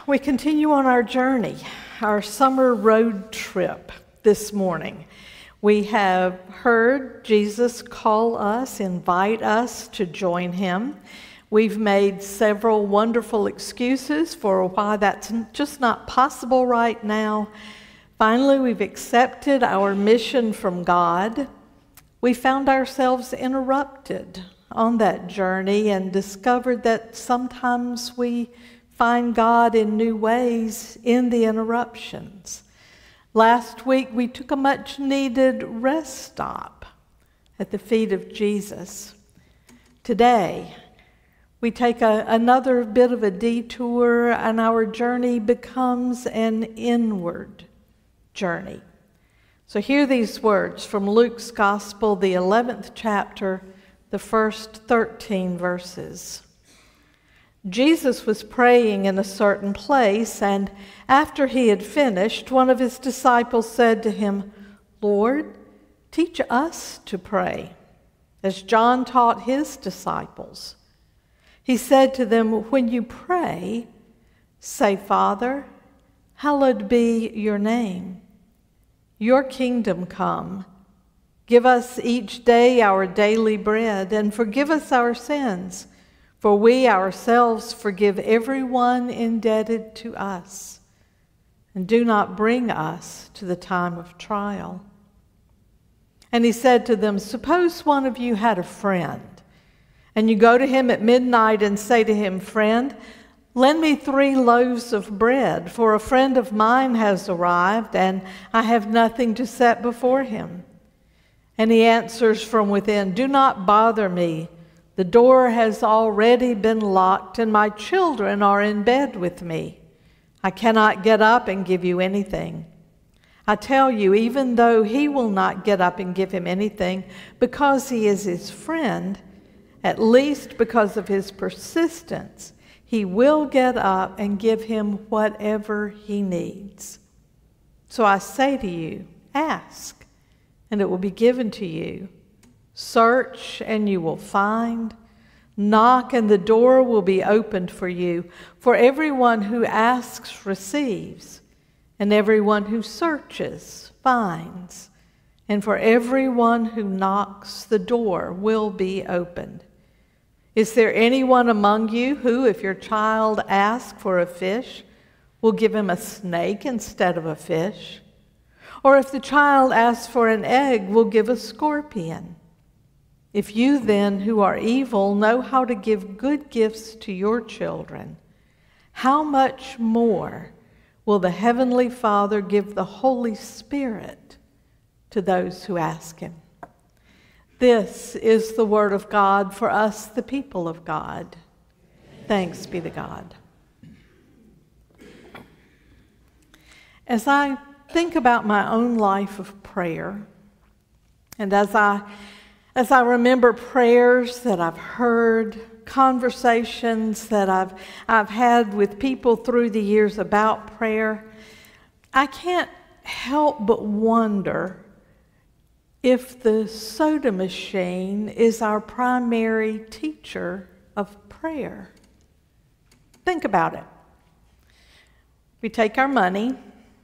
We continue on our journey, our summer road trip this morning. We have heard Jesus call us, invite us to join him. We've made several wonderful excuses for why that's just not possible right now. Finally, we've accepted our mission from God. We found ourselves interrupted on that journey and discovered that sometimes we find God in new ways in the interruptions. Last week, we took a much-needed rest stop at the feet of Jesus. Today, we take another bit of a detour, and our journey becomes an inward journey. So hear these words from Luke's Gospel, the 11th chapter, the first 13 verses. Jesus was praying in a certain place, and after he had finished, one of his disciples said to him, "Lord, teach us to pray, as John taught his disciples." He said to them, "When you pray, say, 'Father, hallowed be your name. Your kingdom come. Give us each day our daily bread, and forgive us our sins, for we ourselves forgive everyone indebted to us. And do not bring us to the time of trial." And he said to them, "Suppose one of you had a friend, and you go to him at midnight and say to him, 'Friend, lend me 3 loaves of bread, for a friend of mine has arrived, and I have nothing to set before him.' And he answers from within, 'Do not bother me. The door has already been locked, and my children are in bed with me. I cannot get up and give you anything.' I tell you, even though he will not get up and give him anything because he is his friend, at least because of his persistence, he will get up and give him whatever he needs. So I say to you, ask, and it will be given to you. Search, and you will find. Knock, and the door will be opened for you. For everyone who asks receives, and everyone who searches finds. And for everyone who knocks, the door will be opened. Is there anyone among you who, if your child asks for a fish, will give him a snake instead of a fish? Or if the child asks for an egg, will give a scorpion? If you then, who are evil, know how to give good gifts to your children, how much more will the Heavenly Father give the Holy Spirit to those who ask him?" This is the word of God for us, the people of God. Thanks be to God. As I think about my own life of prayer, and as I remember prayers that I've heard, conversations that I've had with people through the years about prayer, I can't help but wonder if the soda machine is our primary teacher of prayer. Think about it. We take our money,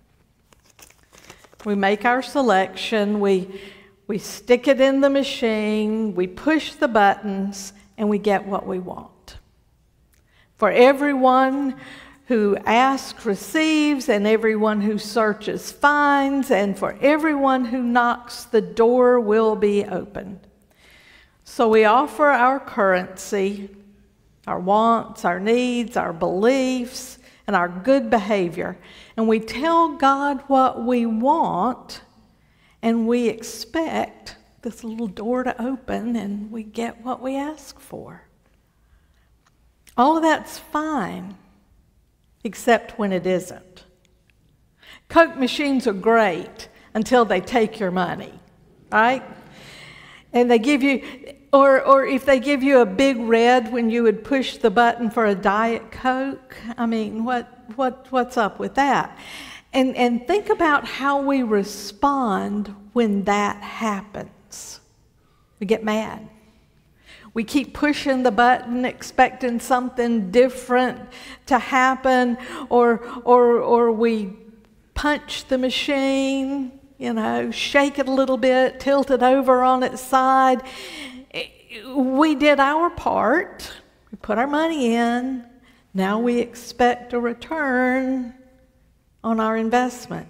we make our selection, we stick it in the machine, we push the buttons, and we get what we want. For everyone who asks receives, and everyone who searches finds, and for everyone who knocks, the door will be opened. So we offer our currency, our wants, our needs, our beliefs, and our good behavior, and we tell God what we want, and we expect this little door to open, and we get what we ask for. All of that's fine, except when it isn't. Coke machines are great until they take your money, right? And they give you, or if they give you a big red when you would push the button for a Diet Coke, I mean, what's up with that? And think about how we respond when that happens. We get mad. We keep pushing the button, expecting something different to happen, or we punch the machine, shake it a little bit, tilt it over on its side. We did our part. We put our money in. Now we expect a return on our investment.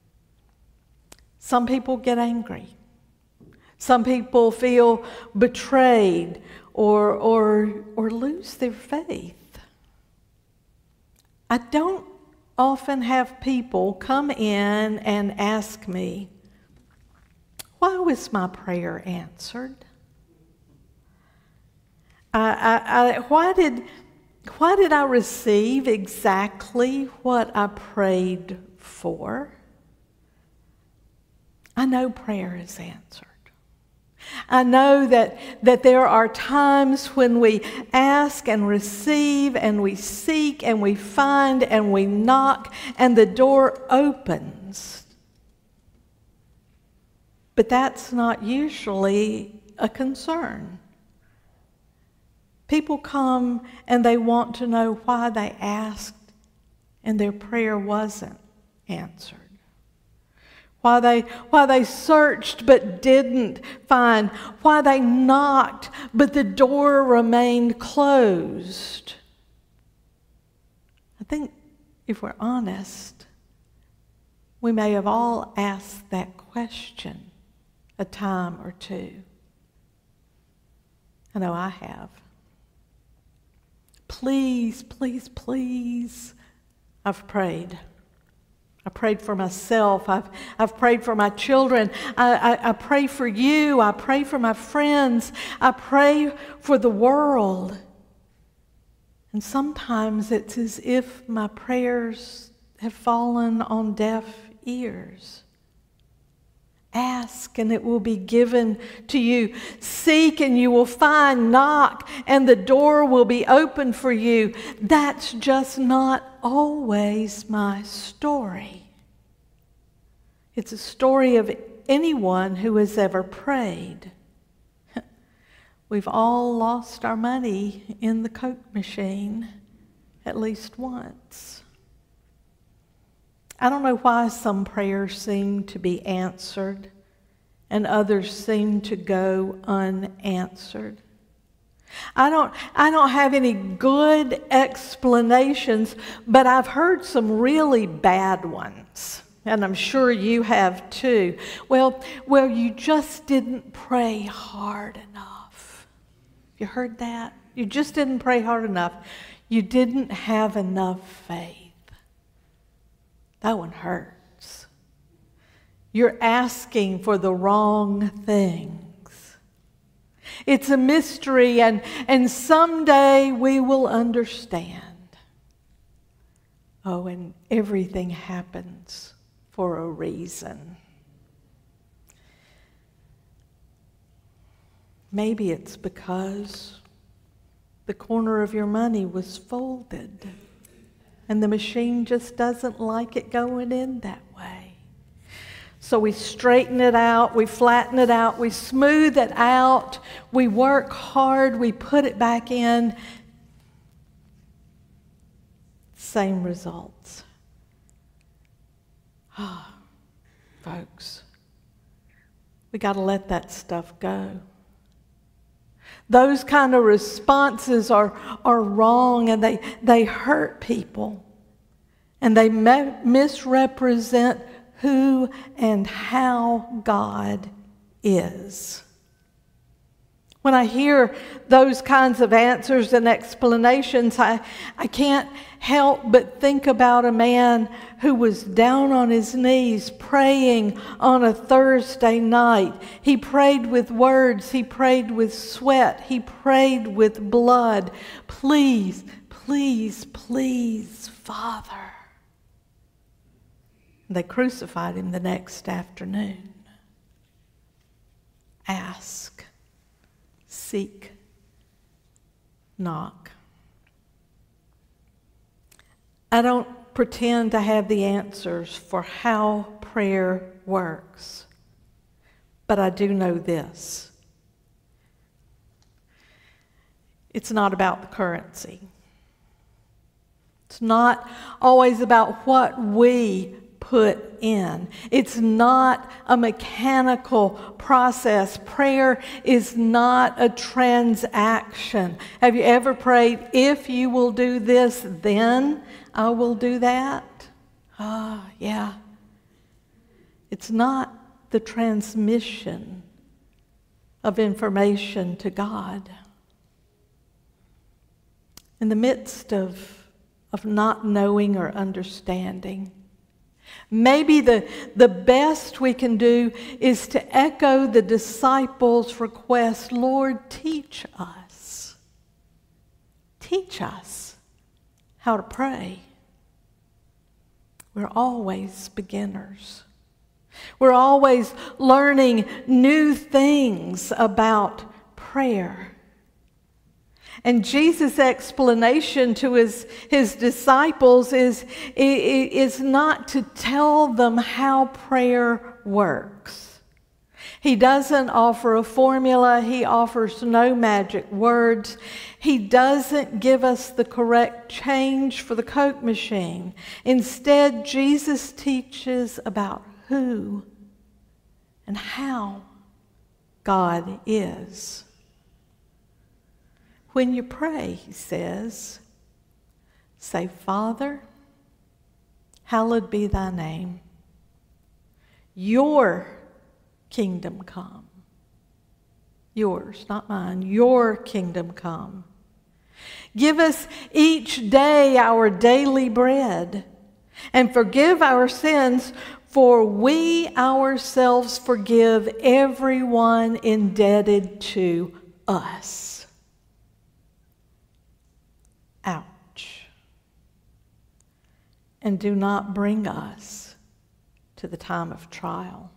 Some people get angry. Some people feel betrayed or lose their faith. I don't often have people come in and ask me, why was my prayer answered? Why did I receive exactly what I prayed for? I know prayer is answered. I know that there are times when we ask and receive and we seek and we find and we knock and the door opens. But that's not usually a concern. People come and they want to know why they asked and their prayer wasn't answered. Why they searched but didn't find. Why they knocked but the door remained closed. I think if we're honest, we may have all asked that question a time or two. I know I have. Please, please, please, I've prayed. I prayed for myself. I've prayed for my children. I pray for you. I pray for my friends. I pray for the world. And sometimes it's as if my prayers have fallen on deaf ears. Ask and it will be given to you. Seek and you will find. Knock and the door will be open for you. That's just not always my story. It's a story of anyone who has ever prayed. We've all lost our money in the Coke machine at least once. I don't know why some prayers seem to be answered and others seem to go unanswered. I don't have any good explanations, but I've heard some really bad ones, and I'm sure you have too. Well, you just didn't pray hard enough. You heard that? You just didn't pray hard enough. You didn't have enough faith. That one hurts. You're asking for the wrong things. It's a mystery, and someday we will understand. Oh, and everything happens for a reason. Maybe it's because the corner of your money was folded. And the machine just doesn't like it going in that way. So we straighten it out, we flatten it out, we smooth it out, we work hard, we put it back in. Same results. Folks, we got to let that stuff go. Those kind of responses are wrong, and they hurt people. And they misrepresent who and how God is. When I hear those kinds of answers and explanations, I can't help but think about a man who was down on his knees praying on a Thursday night. He prayed with words. He prayed with sweat. He prayed with blood. Please, please, please, Father. They crucified him the next afternoon. Ask. Seek, knock. I don't pretend to have the answers for how prayer works, but I do know this. it's not about the currency. It's not always about what we put in. It's not a mechanical process. Prayer is not a transaction. Have you ever prayed, if you will do this, then I will do that? Yeah. It's not the transmission of information to God. In the midst of not knowing or understanding, maybe the best we can do is to echo the disciples' request, Lord, teach us. Teach us how to pray. We're always beginners. We're always learning new things about prayer. And Jesus' explanation to his disciples is not to tell them how prayer works. He doesn't offer a formula. He offers no magic words. He doesn't give us the correct change for the Coke machine. Instead, Jesus teaches about who and how God is. When you pray, he says, say, Father, hallowed be thy name. Your kingdom come. Yours, not mine. Your kingdom come. Give us each day our daily bread, and forgive our sins, for we ourselves forgive everyone indebted to us. Ouch. And do not bring us to the time of trial.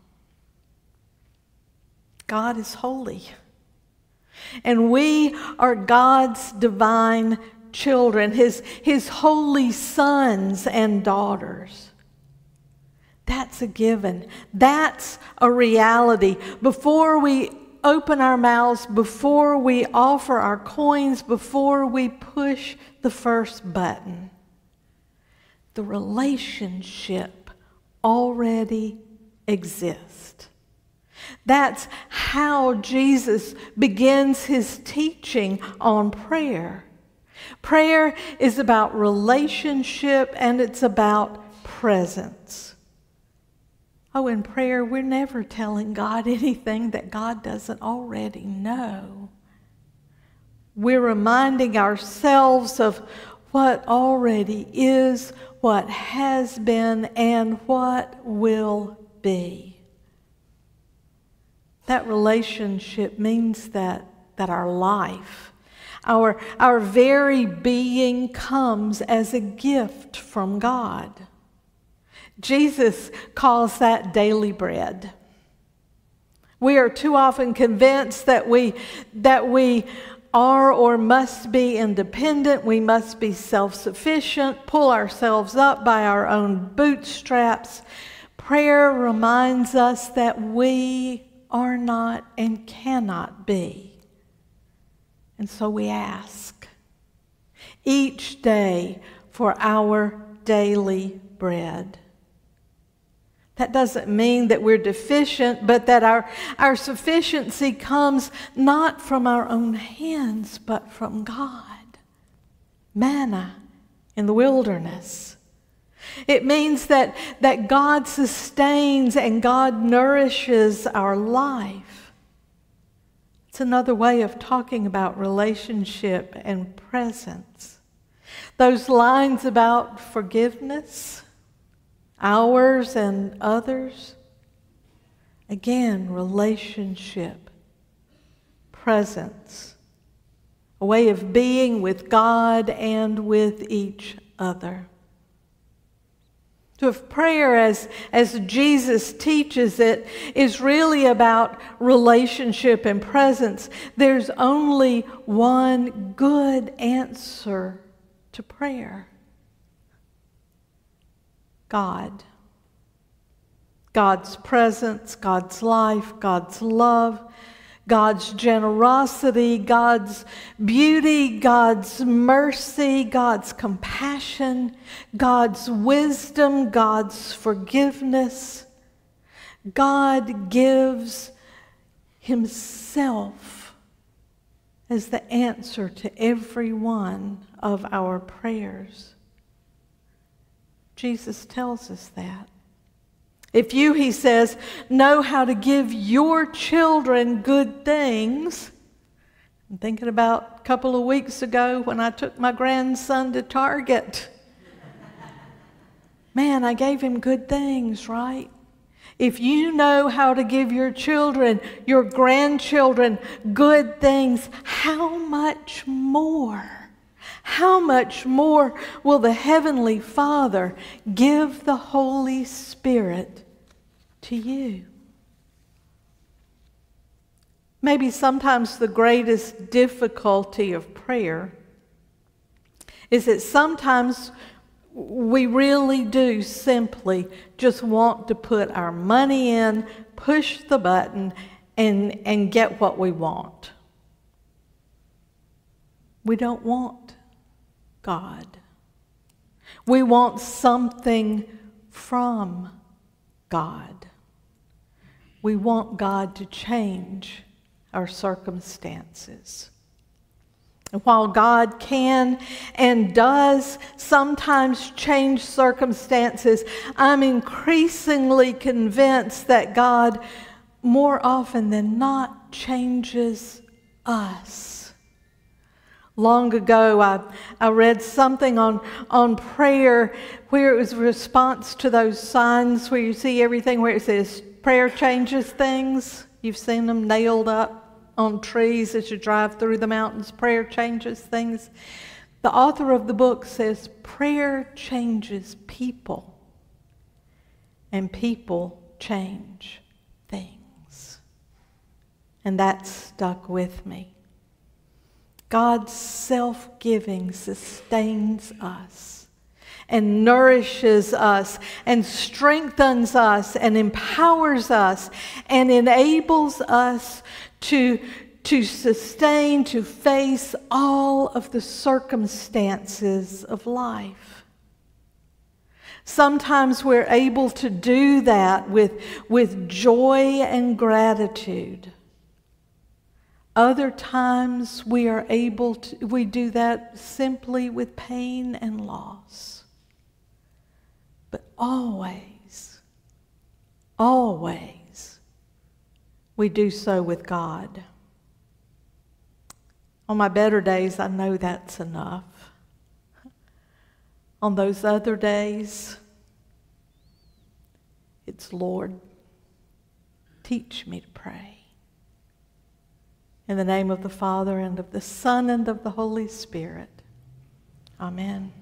God is holy, and we are God's divine children, his holy sons and daughters. That's a given. That's a reality. Before we open our mouths, before we offer our coins, before we push the first button, the relationship already exists. That's how Jesus begins his teaching on prayer. Prayer is about relationship, and it's about presence. Oh, in prayer, we're never telling God anything that God doesn't already know. We're reminding ourselves of what already is, what has been, and what will be. That relationship means that our life, our very being comes as a gift from God. Jesus calls that daily bread. We are too often convinced that we are or must be independent. We must be self-sufficient, pull ourselves up by our own bootstraps. Prayer reminds us that we are not and cannot be. And so we ask each day for our daily bread. That doesn't mean that we're deficient, but that our sufficiency comes not from our own hands, but from God. Manna in the wilderness. It means that God sustains and God nourishes our life. It's another way of talking about relationship and presence. Those lines about forgiveness, ours and others. Again, relationship, presence, a way of being with God and with each other. So if prayer, as Jesus teaches it, is really about relationship and presence, there's only one good answer to prayer. God. God's presence, God's life, God's love, God's generosity, God's beauty, God's mercy, God's compassion, God's wisdom, God's forgiveness. God gives Himself as the answer to every one of our prayers. Jesus tells us that. If you, He says, know how to give your children good things. I'm thinking about a couple of weeks ago when I took my grandson to Target. Man, I gave him good things, right? If you know how to give your children, your grandchildren, good things, how much more? How much more will the Heavenly Father give the Holy Spirit to you? Maybe sometimes the greatest difficulty of prayer is that sometimes we really do simply just want to put our money in, push the button, and get what we want. We don't want God. We want something from God. We want God to change our circumstances. And while God can and does sometimes change circumstances, I'm increasingly convinced that God, more often than not, changes us. Long ago, I read something on prayer where it was a response to those signs where you see everything where it says, prayer changes things. You've seen them nailed up on trees as you drive through the mountains. Prayer changes things. The author of the book says, prayer changes people, and people change things. And that stuck with me. God's self-giving sustains us and nourishes us and strengthens us and empowers us and enables us to sustain, to face all of the circumstances of life. Sometimes we're able to do that with joy and gratitude. Other times we do that simply with pain and loss. But always, we do so with God. On my better days, I know that's enough. On those other days, it's, Lord, teach me to pray. In the name of the Father, and of the Son, and of the Holy Spirit. Amen.